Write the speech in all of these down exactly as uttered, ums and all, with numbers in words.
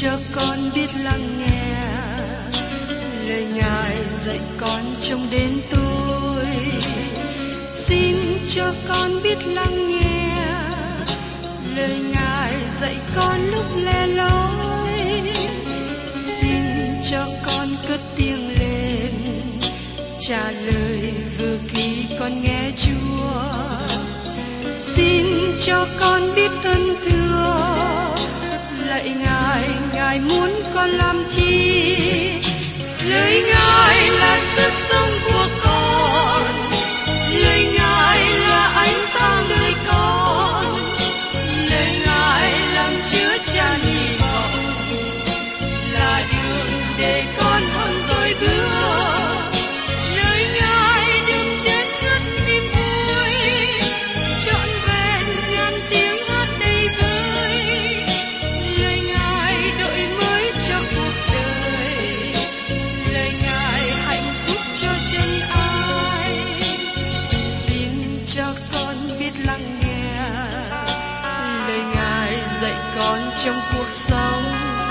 cho con biết lắng nghe lời Ngài dạy con trong đến tôi. Xin cho con biết lắng nghe lời Ngài dạy con lúc lẻ loi. Xin cho con cất tiếng lên trả lời vừa khi con nghe Chúa. Xin cho con biết ơn thưa lạy Ngài, Ngài muốn con làm chi? Lời Ngài là sức sống của con, lời Ngài là ánh sáng đời con, lời Ngài làm chứa chan hy vọng, là đường để con hơn rồi bước. Lời Ngài đừng chết ngất niềm vui, trọn vẹn ngàn tiếng hát đầy vơi. Lời Ngài đổi mới cho cuộc đời, lời Ngài hạnh phúc cho chân ai. Xin cho con biết lắng nghe lời Ngài dạy con trong cuộc sống.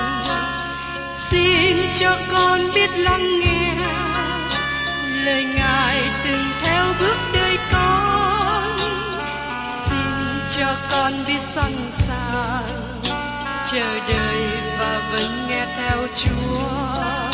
Xin cho con biết lắng nghe lời Ngài từng theo bước đời con. Xin cho con biết sẵn sàng chờ đợi và vẫn nghe theo Chúa.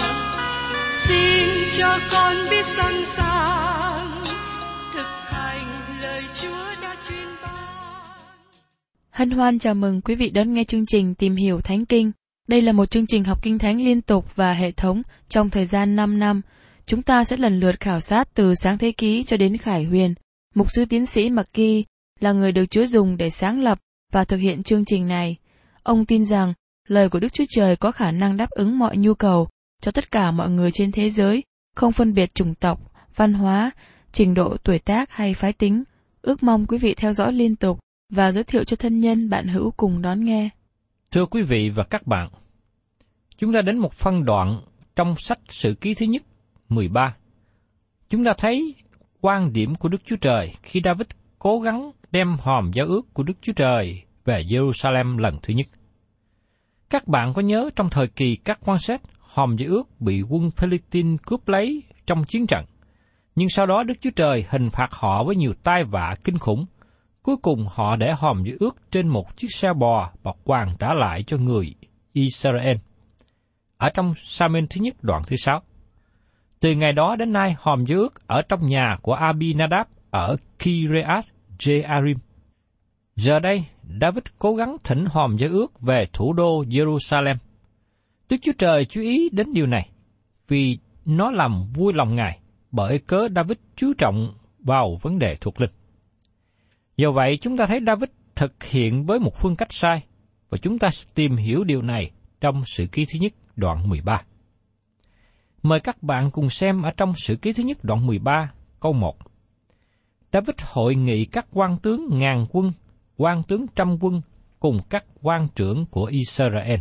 Xin cho con biết sẵn sàng thực hành lời Chúa đã truyền ban. Hân hoan chào mừng quý vị đón nghe chương trình Tìm hiểu Thánh Kinh. Đây là một chương trình học Kinh Thánh liên tục và hệ thống trong thời gian năm năm. Chúng ta sẽ lần lượt khảo sát từ Sáng Thế Ký cho đến Khải Huyền. Mục sư tiến sĩ McGee là người được Chúa dùng để sáng lập và thực hiện chương trình này. Ông tin rằng lời của Đức Chúa Trời có khả năng đáp ứng mọi nhu cầu cho tất cả mọi người trên thế giới, không phân biệt chủng tộc, văn hóa, trình độ tuổi tác hay phái tính. Ước mong quý vị theo dõi liên tục và giới thiệu cho thân nhân bạn hữu cùng đón nghe. Thưa quý vị và các bạn, chúng ta đến một phân đoạn trong sách Sử Ký thứ nhất, mười ba. Chúng ta thấy quan điểm của Đức Chúa Trời khi David cố gắng đem hòm giao ước của Đức Chúa Trời về Jerusalem lần thứ nhất. Các bạn có nhớ trong thời kỳ các quan xét, hòm giao ước bị quân Philistine cướp lấy trong chiến trận, nhưng sau đó Đức Chúa Trời hình phạt họ với nhiều tai vạ kinh khủng. Cuối cùng họ để hòm giao ước trên một chiếc xe bò và hoàn trả lại cho người Israel. Ở trong Sa-muel thứ nhất đoạn thứ sáu. Từ ngày đó đến nay, hòm giao ước ở trong nhà của Abinadab ở Kiriath Jearim. Giờ đây, David cố gắng thỉnh hòm giao ước về thủ đô Jerusalem. Đức Chúa Trời chú ý đến điều này, vì nó làm vui lòng Ngài, bởi cớ David chú trọng vào vấn đề thuộc linh. Do vậy, chúng ta thấy David thực hiện với một phương cách sai, và chúng ta tìm hiểu điều này trong Sử Ký thứ nhất đoạn mười ba. Mời các bạn cùng xem ở trong Sử Ký thứ nhất đoạn mười ba, câu một. David hội nghị các quan tướng ngàn quân, quan tướng trăm quân cùng các quan trưởng của Israel.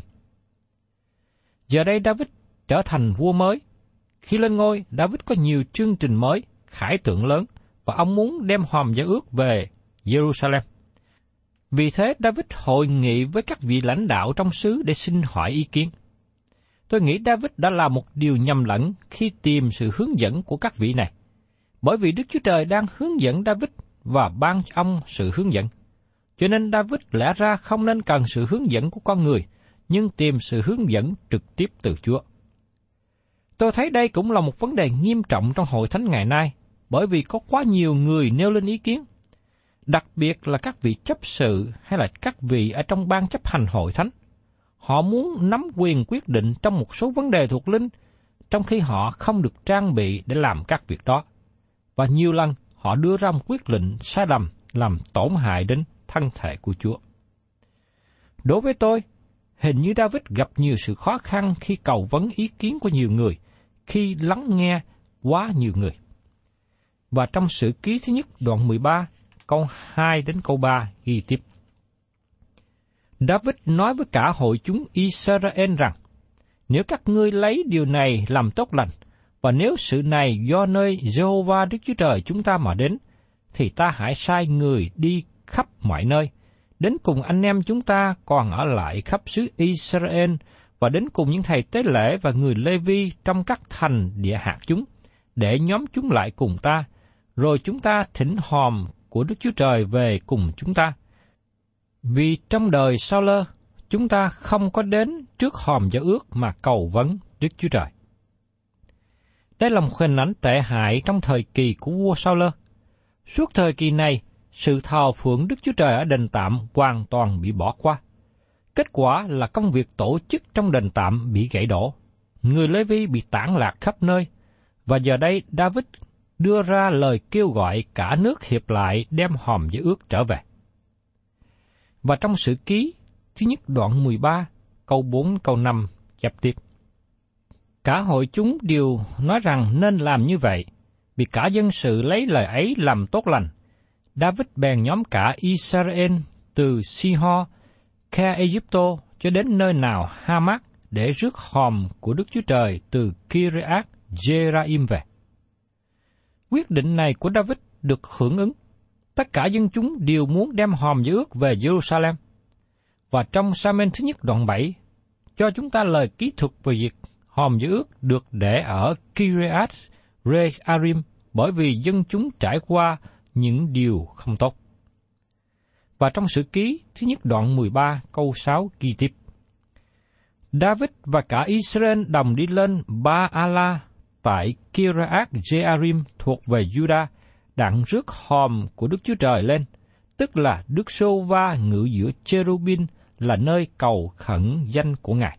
Giờ đây David trở thành vua mới. Khi lên ngôi, David có nhiều chương trình mới, khải tượng lớn, và ông muốn đem hòm giao ước về Jerusalem. Vì thế David hội nghị với các vị lãnh đạo trong xứ để xin hỏi ý kiến. Tôi nghĩ David đã làm một điều nhầm lẫn khi tìm sự hướng dẫn của các vị này, bởi vì Đức Chúa Trời đang hướng dẫn David và ban cho ông sự hướng dẫn. Cho nên David lẽ ra không nên cần sự hướng dẫn của con người, nhưng tìm sự hướng dẫn trực tiếp từ Chúa. Tôi thấy đây cũng là một vấn đề nghiêm trọng trong hội thánh ngày nay, bởi vì có quá nhiều người nêu lên ý kiến, đặc biệt là các vị chấp sự hay là các vị ở trong ban chấp hành hội thánh. Họ muốn nắm quyền quyết định trong một số vấn đề thuộc linh, trong khi họ không được trang bị để làm các việc đó. Và nhiều lần họ đưa ra một quyết định sai lầm làm tổn hại đến thân thể của Chúa. Đối với tôi, hình như David gặp nhiều sự khó khăn khi cầu vấn ý kiến của nhiều người, khi lắng nghe quá nhiều người. Và trong Sử Ký thứ nhất đoạn mười ba, câu hai đến câu ba ghi tiếp. David nói với cả hội chúng Israel rằng, nếu các ngươi lấy điều này làm tốt lành, và nếu sự này do nơi Giê-hô-va Đức Chúa Trời chúng ta mà đến, thì ta hãy sai người đi khắp mọi nơi, đến cùng anh em chúng ta còn ở lại khắp xứ Israel và đến cùng những thầy tế lễ và người Lê-vi trong các thành địa hạt chúng, để nhóm chúng lại cùng ta, rồi chúng ta thỉnh hòm của Đức Chúa Trời về cùng chúng ta. Vì trong đời Sa-lơ, chúng ta không có đến trước hòm giao ước mà cầu vấn Đức Chúa Trời. Đây là một hình ảnh tệ hại trong thời kỳ của vua Sa-lơ. Suốt thời kỳ này, sự thờ phượng Đức Chúa Trời ở đền tạm hoàn toàn bị bỏ qua. Kết quả là công việc tổ chức trong đền tạm bị gãy đổ. Người Lê-vi bị tản lạc khắp nơi, và giờ đây David đưa ra lời kêu gọi cả nước hiệp lại đem hòm giao ước trở về. Và trong Sử Ký thứ nhất đoạn mười ba, câu bốn, câu năm chép tiếp. Cả hội chúng đều nói rằng nên làm như vậy, vì cả dân sự lấy lời ấy làm tốt lành. David bèn nhóm cả Israel từ Si-ho, Kha-Egypto cho đến nơi nào Ha-mát để rước hòm của Đức Chúa Trời từ Kiriath Jearim về. Quyết định này của David được hưởng ứng. Tất cả dân chúng đều muốn đem hòm giao ước về Jerusalem. Và trong Sa-men thứ nhất đoạn bảy, cho chúng ta lời kỹ thuật về việc hòm giao ước được để ở Kiriath Jearim bởi vì dân chúng trải qua những điều không tốt. Và trong Sử Ký thứ nhất đoạn mười ba câu sáu ghi tiếp. David và cả Israel đồng đi lên Ba-ala tại Kiriath Jearim thuộc về Juda, đặng rước hòm của Đức Chúa Trời lên, tức là Đức Sô-va ngự giữa Cherubin, là nơi cầu khẩn danh của Ngài.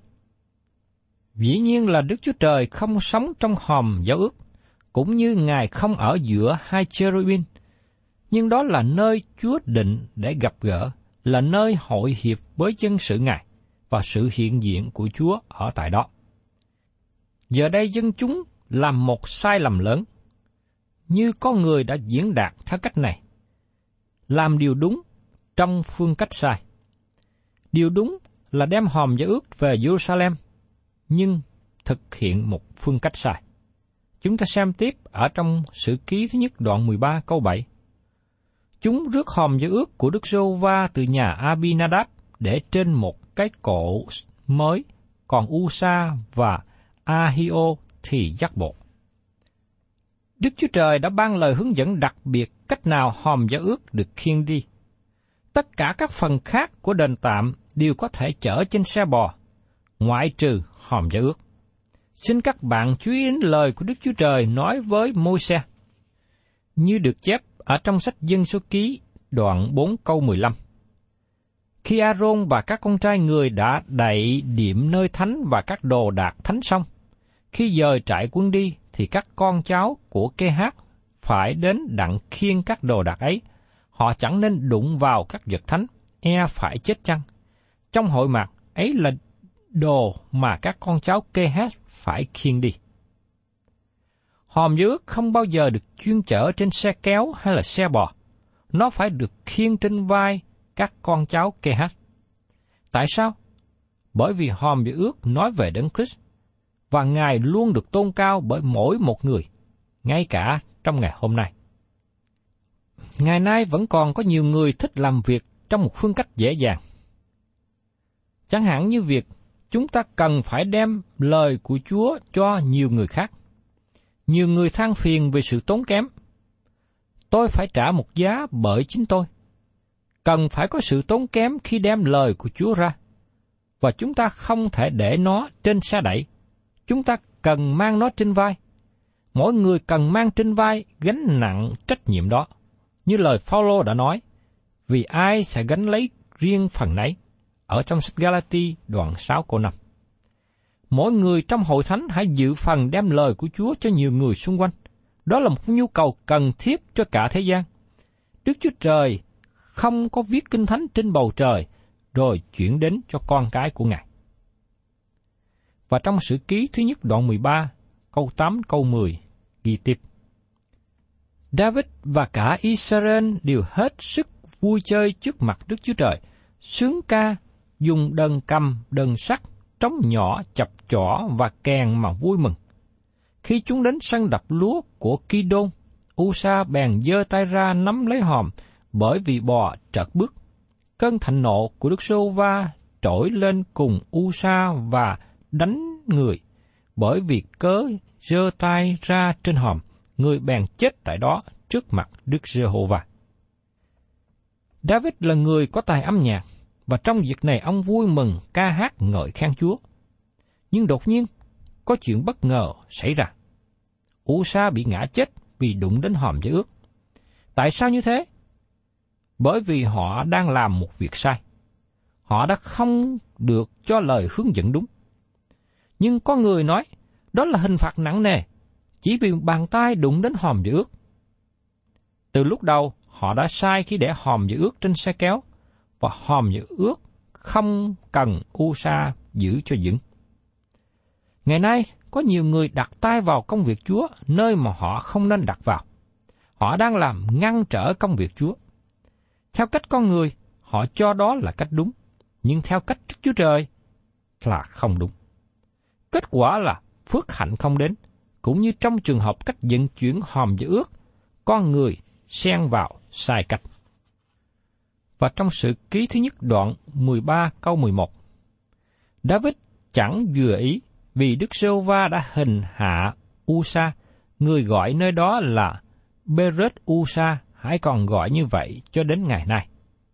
Dĩ nhiên là Đức Chúa Trời không sống trong hòm giao ước, cũng như Ngài không ở giữa hai Cherubin, nhưng đó là nơi Chúa định để gặp gỡ, là nơi hội hiệp với dân sự Ngài, và sự hiện diện của Chúa ở tại đó. Giờ đây dân chúng làm một sai lầm lớn, như có người đã diễn đạt theo cách này: làm điều đúng trong phương cách sai. Điều đúng là đem hòm giao ước về Jerusalem, nhưng thực hiện một phương cách sai. Chúng ta xem tiếp ở trong Sử Ký thứ nhất đoạn mười ba câu bảy. Chúng rước hòm giao ước của Đức Giê-hô-va từ nhà Abinadab để trên một cái cộ mới, còn U-sa và A-hi-ô thì dắt bộ. Đức Chúa Trời đã ban lời hướng dẫn đặc biệt cách nào hòm giao ước được khiêng đi. Tất cả các phần khác của đền tạm đều có thể chở trên xe bò, ngoại trừ hòm giao ước. Xin các bạn chú ý đến lời của Đức Chúa Trời nói với Môi-se, như được chép ở trong sách Dân Số Ký đoạn bốn câu mười lăm. Khi A-rôn và các con trai người đã đậy điểm nơi thánh và các đồ đạc thánh xong, khi dời trại quân đi thì các con cháu của Kê-hát phải đến đặng khiêng các đồ đạc ấy. Họ chẳng nên đụng vào các vật thánh, e phải chết chăng. Trong hội mạc ấy là đồ mà các con cháu Kê-hát phải khiêng đi. Hòm giao ước không bao giờ được chuyên chở trên xe kéo hay là xe bò. Nó phải được khiêng trên vai các con cháu Kê-hát. Tại sao? Bởi vì hòm giao ước nói về Đấng Christ, và Ngài luôn được tôn cao bởi mỗi một người, ngay cả trong ngày hôm nay. Ngày nay vẫn còn có nhiều người thích làm việc trong một phương cách dễ dàng. Chẳng hạn như việc chúng ta cần phải đem lời của Chúa cho nhiều người khác. Nhiều người than phiền về sự tốn kém. Tôi phải trả một giá bởi chính tôi. Cần phải có sự tốn kém khi đem lời của Chúa ra. Và chúng ta không thể để nó trên xe đẩy. Chúng ta cần mang nó trên vai. Mỗi người cần mang trên vai gánh nặng trách nhiệm đó. Như lời Phao-lô đã nói, vì ai sẽ gánh lấy riêng phần nấy, ở trong sách Ga-la-ti đoạn sáu câu năm. Mỗi người trong hội thánh hãy dự phần đem lời của Chúa cho nhiều người xung quanh. Đó là một nhu cầu cần thiết cho cả thế gian. Đức Chúa Trời không có viết kinh thánh trên bầu trời rồi chuyển đến cho con cái của Ngài. Và trong Sử Ký thứ nhất đoạn mười ba, câu tám, câu mười, ghi tiếp. David và cả Israel đều hết sức vui chơi trước mặt Đức Chúa Trời, sướng ca, dùng đờn cầm, đờn sắt, trống nhỏ, chập chỏ và kèn mà vui mừng. Khi chúng đến sân đập lúa của Ki-đôn, U-sa bèn giơ tay ra nắm lấy hòm, bởi vì bò trợt bước. Cơn thạnh nộ của Đức Giê-hô-va trỗi lên cùng U-sa và đánh người, bởi vì cớ giơ tay ra trên hòm, người bèn chết tại đó trước mặt Đức Giê-hô-va. David là người có tài âm nhạc, và trong việc này ông vui mừng ca hát ngợi khen Chúa. Nhưng đột nhiên, có chuyện bất ngờ xảy ra. U-sa bị ngã chết vì đụng đến hòm giao ước. Tại sao như thế? Bởi vì họ đang làm một việc sai. Họ đã không được cho lời hướng dẫn đúng. Nhưng có người nói, đó là hình phạt nặng nề, chỉ vì bàn tay đụng đến hòm giao ước. Từ lúc đầu, họ đã sai khi để hòm giao ước trên xe kéo, và hòm giao ước không cần U-sa giữ cho vững. Ngày nay, có nhiều người đặt tay vào công việc Chúa nơi mà họ không nên đặt vào. Họ đang làm ngăn trở công việc Chúa. Theo cách con người, họ cho đó là cách đúng, nhưng theo cách Đức Chúa Trời là không đúng. Kết quả là phước hạnh không đến, cũng như trong trường hợp cách vận chuyển hòm giao ước, con người xen vào sai cách. Và trong Sử Ký thứ nhất đoạn mười ba câu mười một, David chẳng vừa ý vì Đức Giê-hô-va đã hình hạ U-sa, người gọi nơi đó là Beret U-sa, hãy còn gọi như vậy cho đến ngày nay.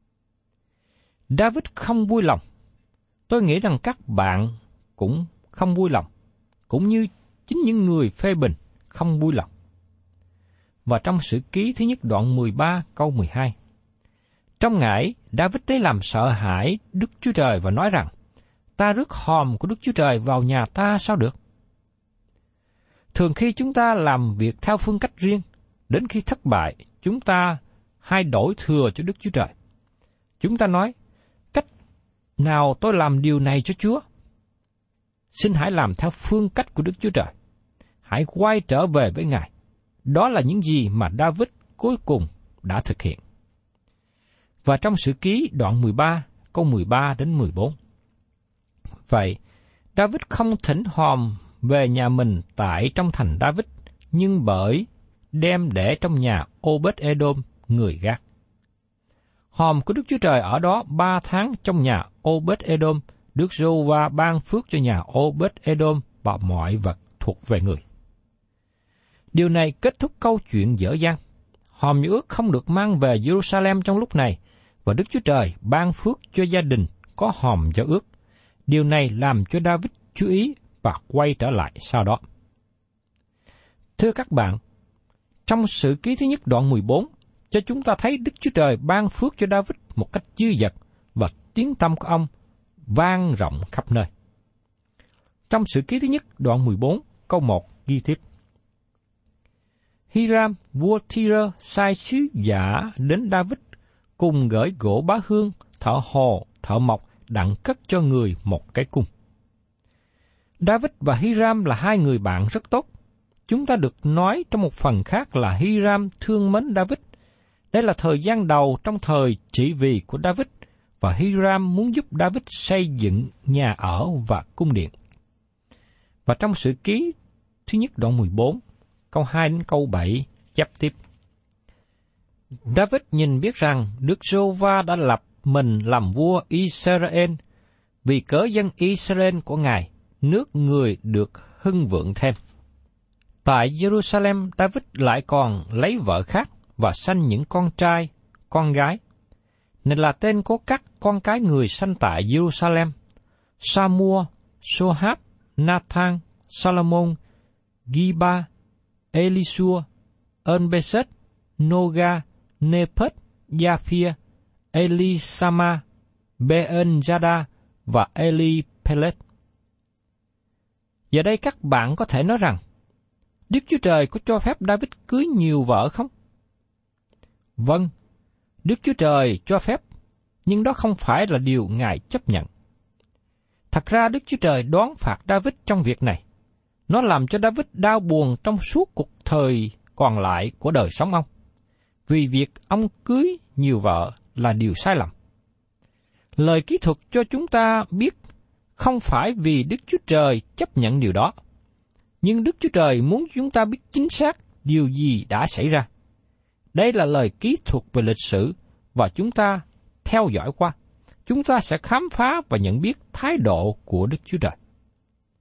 David không vui lòng. Tôi nghĩ rằng các bạn cũng không vui lòng, cũng như chính những người phê bình không vui lòng. Và trong Sử Ký thứ nhất đoạn mười ba câu mười hai, trong ngải, David lấy làm sợ hãi Đức Chúa Trời và nói rằng, ta rước hòm của Đức Chúa Trời vào nhà ta sao được? Thường khi chúng ta làm việc theo phương cách riêng, đến khi thất bại, chúng ta hay đổi thừa cho Đức Chúa Trời. Chúng ta nói, cách nào tôi làm điều này cho Chúa? Xin hãy làm theo phương cách của Đức Chúa Trời. Hãy quay trở về với Ngài. Đó là những gì mà David cuối cùng đã thực hiện. Và trong Sử Ký đoạn mười ba, câu mười ba đến mười bốn. Vậy, David không thỉnh hòm về nhà mình tại trong thành David, nhưng bởi đem để trong nhà Obed-Edom, người Gát. Hòm của Đức Chúa Trời ở đó ba tháng trong nhà Obed-Edom, Đức Giê-hô-va ban phước cho nhà Obed-Edom và mọi vật thuộc về người. Điều này kết thúc câu chuyện dở dang. Hòm giao ước không được mang về Jerusalem trong lúc này, và Đức Chúa Trời ban phước cho gia đình có hòm giao ước. Điều này làm cho David chú ý và quay trở lại sau đó. Thưa các bạn, trong Sử Ký thứ nhất đoạn mười bốn, cho chúng ta thấy Đức Chúa Trời ban phước cho David một cách dư dật và tiếng tăm của ông vang rộng khắp nơi. Trong Sử Ký thứ nhất đoạn mười bốn, câu một ghi tiếp. Hiram, vua Tyre sai sứ giả đến David cùng gửi gỗ bá hương, thợ hồ, thợ mộc đặng cất cho người một cái cung. David và Hiram là hai người bạn rất tốt. Chúng ta được nói trong một phần khác là Hiram thương mến David. Đây là thời gian đầu trong thời trị vì của David, và Hiram muốn giúp David xây dựng nhà ở và cung điện. Và trong Sử Ký thứ nhất đoạn mười bốn, câu hai đến câu bảy chép tiếp. David nhìn biết rằng Đức Giê-hô-va đã lập mình làm vua Israel, vì cớ dân Israel của Ngài, nước người được hưng vượng thêm. Tại Jerusalem, David lại còn lấy vợ khác và sanh những con trai, con gái. Này là tên của các con cái người sanh tại Jerusalem: Sa-mua, Sohab, Nathan, Salomon, Giba, Elisua, Ơn-bê-sết, Noga, Nephet, Gia-phia, Elisama, Bê-ên-gia-đa và Eli-pelet. Giờ đây các bạn có thể nói rằng, Đức Chúa Trời có cho phép David cưới nhiều vợ không? Vâng, Đức Chúa Trời cho phép, nhưng đó không phải là điều Ngài chấp nhận. Thật ra Đức Chúa Trời đoán phạt David trong việc này. Nó làm cho David đau buồn trong suốt cuộc thời còn lại của đời sống ông, vì việc ông cưới nhiều vợ là điều sai lầm. Lời kỹ thuật cho chúng ta biết không phải vì Đức Chúa Trời chấp nhận điều đó, nhưng Đức Chúa Trời muốn chúng ta biết chính xác điều gì đã xảy ra. Đây là lời kỹ thuật về lịch sử, và chúng ta theo dõi qua, chúng ta sẽ khám phá và nhận biết thái độ của Đức Chúa Trời.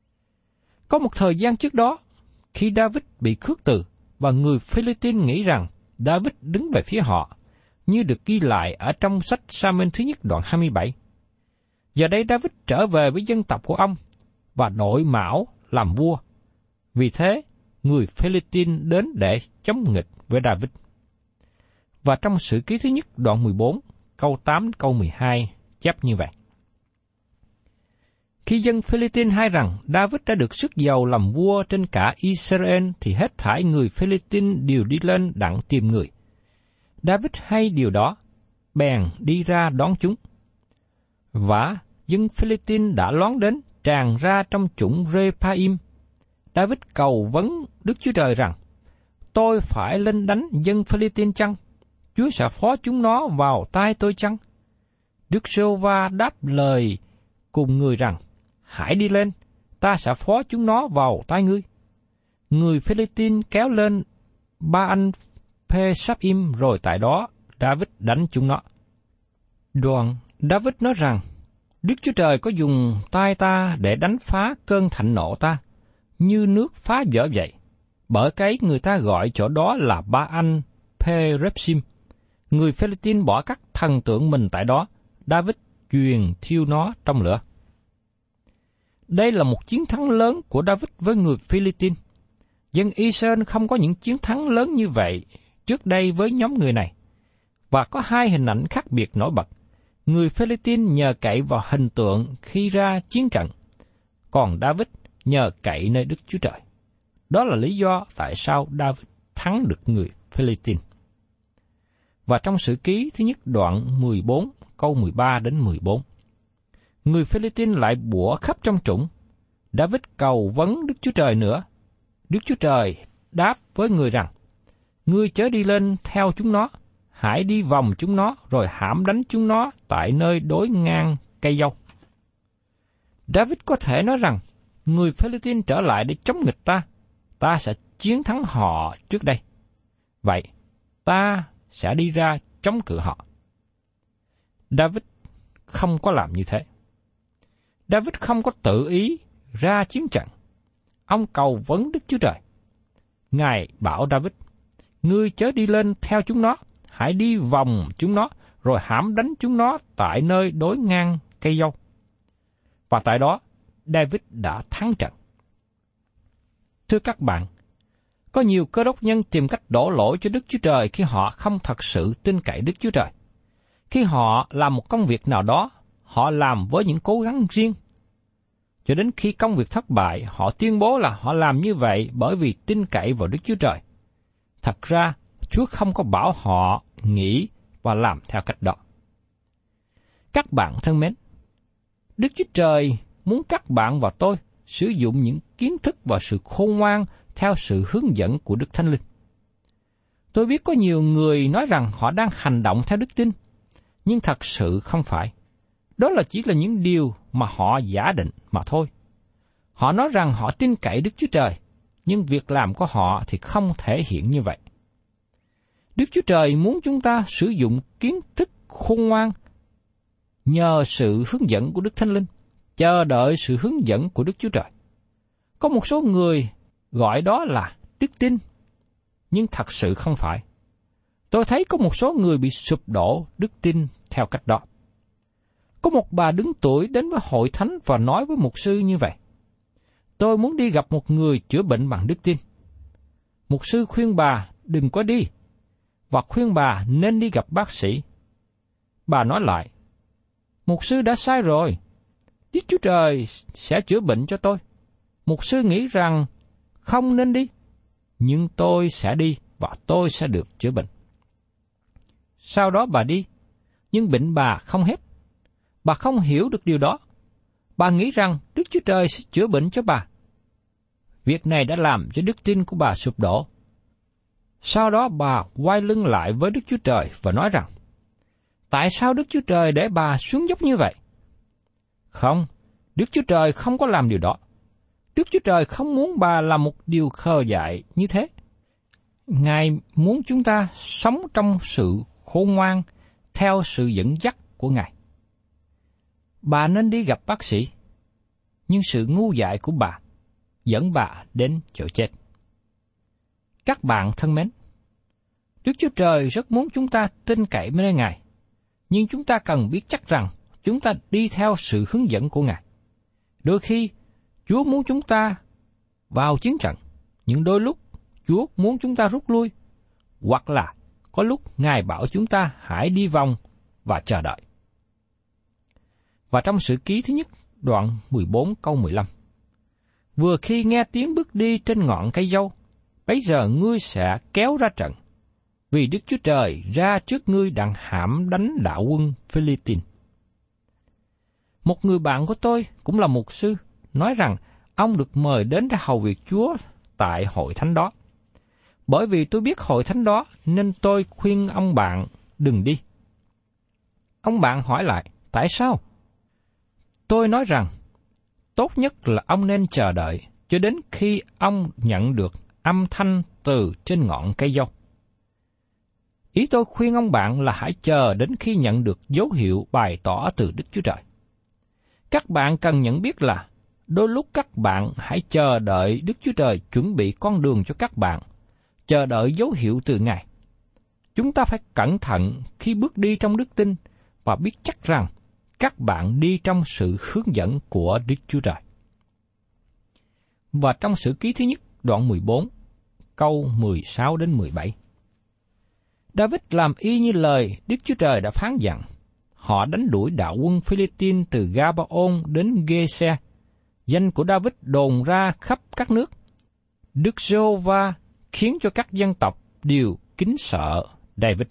Có một thời gian trước đó, khi David bị khước từ và người Philistine nghĩ rằng David đứng về phía họ, như được ghi lại ở trong sách Sa-muel thứ nhất đoạn hai mươi bảy. Giờ đây David trở về với dân tộc của ông và đổi mão làm vua. Vì thế, người Philistine đến để chống nghịch với David. Và trong Sử Ký thứ nhất đoạn mười bốn, câu tám câu mười hai chép như vậy. Khi dân Philistine hay rằng David đã được sức giàu làm vua trên cả Israel, thì hết thảy người Philistine đều đi lên đặng tìm người. David hay điều đó, bèn đi ra đón chúng. Và dân Philistine đã loán đến, tràn ra trong chủng Rephaim. David cầu vấn Đức Chúa Trời rằng, tôi phải lên đánh dân Philistine chăng? Chúa sẽ phó chúng nó vào tay tôi chăng? Đức Giê-hô-va đáp lời cùng người rằng, hãy đi lên, ta sẽ phó chúng nó vào tay ngươi. Người Philistine kéo lên ba anh Pê-sáp-im, rồi tại đó David đánh chúng nó. Đoạn David nói rằng, Đức Chúa Trời có dùng tay ta để đánh phá cơn thạnh nộ ta, như nước phá vỡ vậy. Bởi cái người ta gọi chỗ đó là ba anh Pê-rếp-sim. Người Philistine bỏ các thần tượng mình tại đó, David truyền thiêu nó trong lửa. Đây là một chiến thắng lớn của David với người Philistine. Dân Israel không có những chiến thắng lớn như vậy trước đây với nhóm người này. Và có hai hình ảnh khác biệt nổi bật. Người Philistine nhờ cậy vào hình tượng khi ra chiến trận, còn David nhờ cậy nơi Đức Chúa Trời. Đó là lý do tại sao David thắng được người Philistine. Và trong Sử Ký thứ nhất đoạn mười bốn, câu mười ba đến mười bốn, người Philistine lại bủa khắp trong trũng. David cầu vấn Đức Chúa Trời nữa. Đức Chúa Trời đáp với người rằng, ngươi chớ đi lên theo chúng nó, hãy đi vòng chúng nó, rồi hãm đánh chúng nó tại nơi đối ngang cây dâu. David có thể nói rằng, người Philistine trở lại để chống nghịch ta, ta sẽ chiến thắng họ trước đây. Vậy, ta sẽ đi ra chống cự họ. David không có làm như thế. David không có tự ý ra chiến trận. Ông cầu vấn Đức Chúa Trời. Ngài bảo David, ngươi chớ đi lên theo chúng nó, hãy đi vòng chúng nó, rồi hãm đánh chúng nó tại nơi đối ngang cây dâu. Và tại đó, David đã thắng trận. Thưa các bạn, có nhiều cơ đốc nhân tìm cách đổ lỗi cho Đức Chúa Trời khi họ không thật sự tin cậy Đức Chúa Trời. Khi họ làm một công việc nào đó, họ làm với những cố gắng riêng. Cho đến khi công việc thất bại, họ tuyên bố là họ làm như vậy bởi vì tin cậy vào Đức Chúa Trời. Thật ra, Chúa không có bảo họ nghĩ và làm theo cách đó. Các bạn thân mến, Đức Chúa Trời muốn các bạn và tôi sử dụng những kiến thức và sự khôn ngoan theo sự hướng dẫn của Đức Thánh Linh. Tôi biết có nhiều người nói rằng họ đang hành động theo đức tin, nhưng thật sự không phải. Đó là chỉ là những điều mà họ giả định mà thôi. Họ nói rằng họ tin cậy Đức Chúa Trời, nhưng việc làm của họ thì không thể hiện như vậy. Đức Chúa Trời muốn chúng ta sử dụng kiến thức khôn ngoan nhờ sự hướng dẫn của Đức Thánh Linh, chờ đợi sự hướng dẫn của Đức Chúa Trời. Có một số người gọi đó là đức tin, nhưng thật sự không phải. Tôi thấy có một số người bị sụp đổ đức tin theo cách đó. Có một bà đứng tuổi đến với hội thánh và nói với mục sư như vậy: tôi muốn đi gặp một người chữa bệnh bằng đức tin. Mục sư khuyên bà đừng có đi, và khuyên bà nên đi gặp bác sĩ. Bà nói lại: mục sư đã sai rồi, Đức Chúa Trời sẽ chữa bệnh cho tôi. Mục sư nghĩ rằng không nên đi, nhưng tôi sẽ đi và tôi sẽ được chữa bệnh. Sau đó bà đi, nhưng bệnh bà không hết. Bà không hiểu được điều đó. Bà nghĩ rằng Đức Chúa Trời sẽ chữa bệnh cho bà. Việc này đã làm cho đức tin của bà sụp đổ. Sau đó bà quay lưng lại với Đức Chúa Trời và nói rằng: tại sao Đức Chúa Trời để bà xuống dốc như vậy? Không, Đức Chúa Trời không có làm điều đó. Đức Chúa Trời không muốn bà làm một điều khờ dại như thế. Ngài muốn chúng ta sống trong sự khôn ngoan theo sự dẫn dắt của Ngài. Bà nên đi gặp bác sĩ, nhưng sự ngu dại của bà dẫn bà đến chỗ chết. Các bạn thân mến, Đức Chúa Trời rất muốn chúng ta tin cậy nơi Ngài, nhưng chúng ta cần biết chắc rằng chúng ta đi theo sự hướng dẫn của Ngài. Đôi khi, Chúa muốn chúng ta vào chiến trận, nhưng đôi lúc Chúa muốn chúng ta rút lui, hoặc là có lúc Ngài bảo chúng ta hãy đi vòng và chờ đợi. Và trong Sử Ký thứ nhất, đoạn mười bốn câu mười lăm, vừa khi nghe tiếng bước đi trên ngọn cây dâu, bấy giờ ngươi sẽ kéo ra trận, vì Đức Chúa Trời ra trước ngươi đặng hãm đánh đạo quân Philippines. Một người bạn của tôi cũng là mục sư, nói rằng ông được mời đến để hầu việc Chúa tại hội thánh đó. Bởi vì tôi biết hội thánh đó nên tôi khuyên ông bạn đừng đi. Ông bạn hỏi lại, tại sao? Tôi nói rằng, tốt nhất là ông nên chờ đợi cho đến khi ông nhận được âm thanh từ trên ngọn cây dâu. Ý tôi khuyên ông bạn là hãy chờ đến khi nhận được dấu hiệu bày tỏ từ Đức Chúa Trời. Các bạn cần nhận biết là, đôi lúc các bạn hãy chờ đợi Đức Chúa Trời chuẩn bị con đường cho các bạn, chờ đợi dấu hiệu từ Ngài. Chúng ta phải cẩn thận khi bước đi trong đức tin và biết chắc rằng các bạn đi trong sự hướng dẫn của Đức Chúa Trời. Và trong Sử Ký thứ nhất, đoạn mười bốn, câu mười sáu đến mười bảy. David làm y như lời Đức Chúa Trời đã phán dặn. Họ đánh đuổi đạo quân Philippines từ Gabaon đến Gê-se. Danh của David đồn ra khắp các nước. Đức Giê-hô-va khiến cho các dân tộc đều kính sợ David.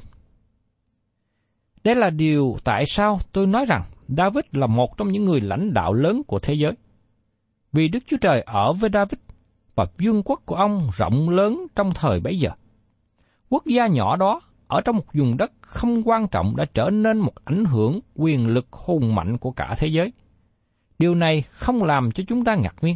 Đây là điều tại sao tôi nói rằng David là một trong những người lãnh đạo lớn của thế giới. Vì Đức Chúa Trời ở với David và vương quốc của ông rộng lớn trong thời bấy giờ. Quốc gia nhỏ đó ở trong một vùng đất không quan trọng đã trở nên một ảnh hưởng quyền lực hùng mạnh của cả thế giới. Điều này không làm cho chúng ta ngạc nhiên.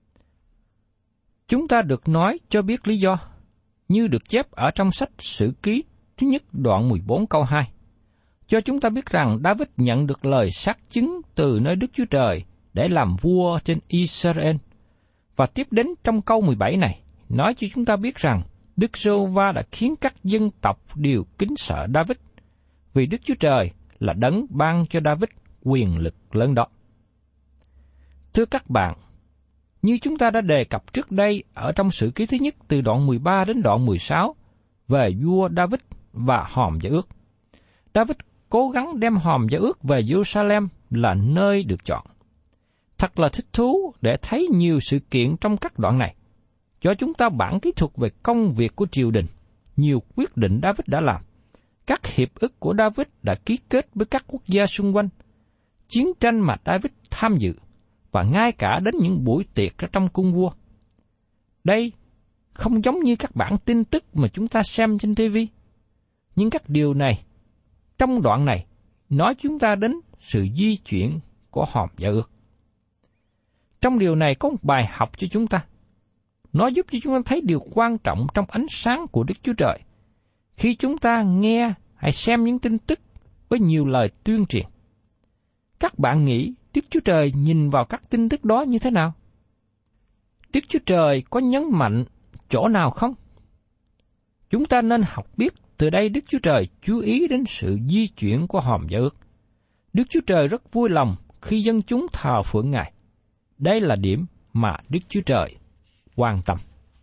Chúng ta được nói cho biết lý do, như được chép ở trong sách Sử Ký thứ nhất đoạn mười bốn câu hai. Cho chúng ta biết rằng David nhận được lời xác chứng từ nơi Đức Chúa Trời để làm vua trên Israel. Và tiếp đến trong câu mười bảy này, nói cho chúng ta biết rằng Đức Giê-hô-va đã khiến các dân tộc đều kính sợ David, vì Đức Chúa Trời là đấng ban cho David quyền lực lớn đó. Thưa các bạn, như chúng ta đã đề cập trước đây ở trong Sử Ký thứ nhất từ đoạn mười ba đến đoạn mười sáu về vua David và hòm Giao ước, David cố gắng đem hòm Giao ước về Jerusalem là nơi được chọn. Thật là thích thú để thấy nhiều sự kiện trong các đoạn này, cho chúng ta bản kỹ thuật về công việc của triều đình, nhiều quyết định David đã làm, các hiệp ước của David đã ký kết với các quốc gia xung quanh, chiến tranh mà David tham dự, và ngay cả đến những buổi tiệc ở trong cung vua. Đây không giống như các bản tin tức mà chúng ta xem trên ti vi, nhưng các điều này, trong đoạn này, nói chúng ta đến sự di chuyển của hòm Giao ước. Trong điều này có một bài học cho chúng ta. Nó giúp cho chúng ta thấy điều quan trọng trong ánh sáng của Đức Chúa Trời, khi chúng ta nghe hay xem những tin tức với nhiều lời tuyên truyền. Các bạn nghĩ Đức Chúa Trời nhìn vào các tin tức đó như thế nào? Đức Chúa Trời có nhấn mạnh chỗ nào không? Chúng ta nên học biết từ đây Đức Chúa Trời chú ý đến sự di chuyển của hòm Giao ước. Đức Chúa Trời rất vui lòng khi dân chúng thờ phượng Ngài. Đây là điểm mà Đức Chúa Trời quan tâm.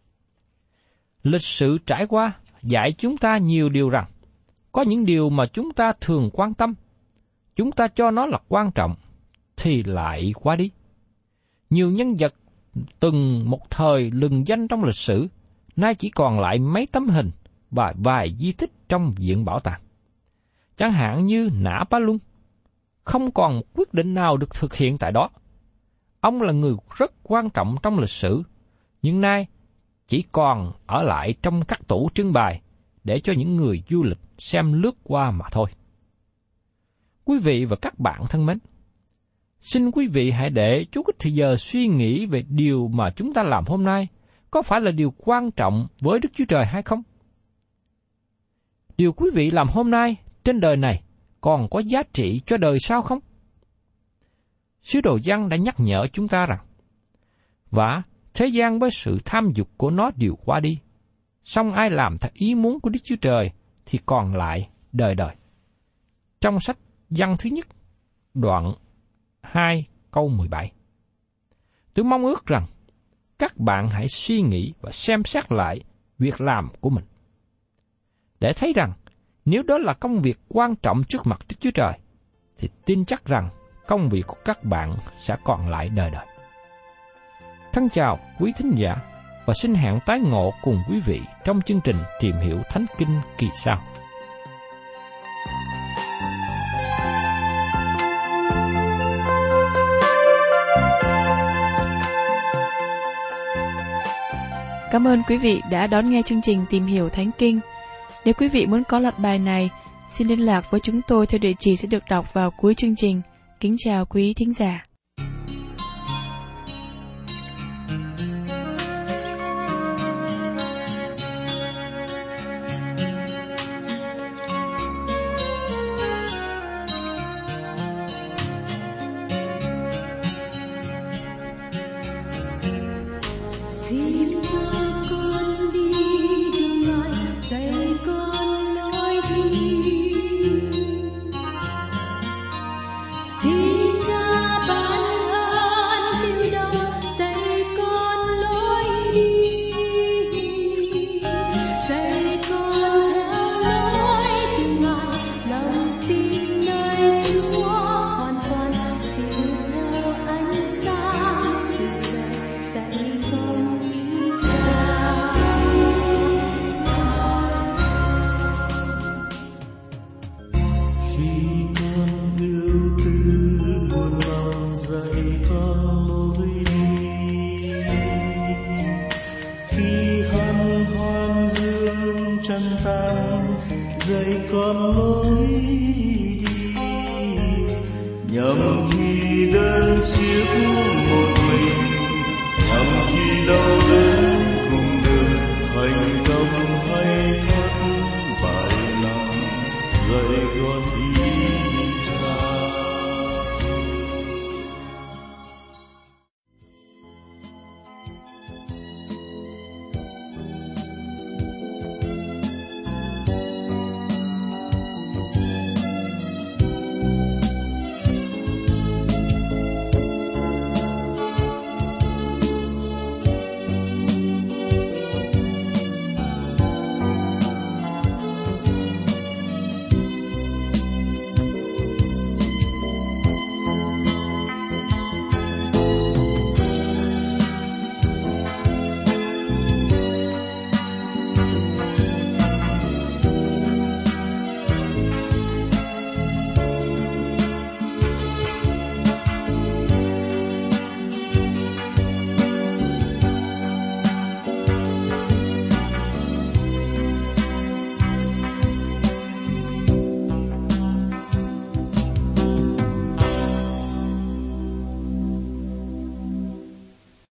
Lịch sử trải qua dạy chúng ta nhiều điều rằng, có những điều mà chúng ta thường quan tâm, chúng ta cho nó là quan trọng, thì lại quá đi. Nhiều nhân vật từng một thời lừng danh trong lịch sử, nay chỉ còn lại mấy tấm hình và vài di tích trong viện bảo tàng. Chẳng hạn như Nã Bá Luân, không còn một quyết định nào được thực hiện tại đó. Ông là người rất quan trọng trong lịch sử, nhưng nay chỉ còn ở lại trong các tủ trưng bày để cho những người du lịch xem lướt qua mà thôi. Quý vị và các bạn thân mến, xin quý vị hãy để chút ít thời giờ suy nghĩ về điều mà chúng ta làm hôm nay có phải là điều quan trọng với Đức Chúa Trời hay không? Điều quý vị làm hôm nay trên đời này còn có giá trị cho đời sau không? Sứ đồ Giăng đã nhắc nhở chúng ta rằng, và thế gian với sự tham dục của nó đều qua đi. Song ai làm theo ý muốn của Đức Chúa Trời thì còn lại đời đời. Trong sách Văn thứ nhất, đoạn hai câu mười bảy. Tôi mong ước rằng các bạn hãy suy nghĩ và xem xét lại việc làm của mình, để thấy rằng nếu đó là công việc quan trọng trước mặt Đức Chúa Trời, thì tin chắc rằng công việc của các bạn sẽ còn lại đời đời. Thân chào quý thính giả và xin hẹn tái ngộ cùng quý vị trong chương trình Tìm Hiểu Thánh Kinh kỳ sau. Cảm ơn quý vị đã đón nghe chương trình Tìm Hiểu Thánh Kinh. Nếu quý vị muốn có loạt bài này, xin liên lạc với chúng tôi theo địa chỉ sẽ được đọc vào cuối chương trình. Kính chào quý thính giả. dạy con lối đi, nhằm khi đơn chiếc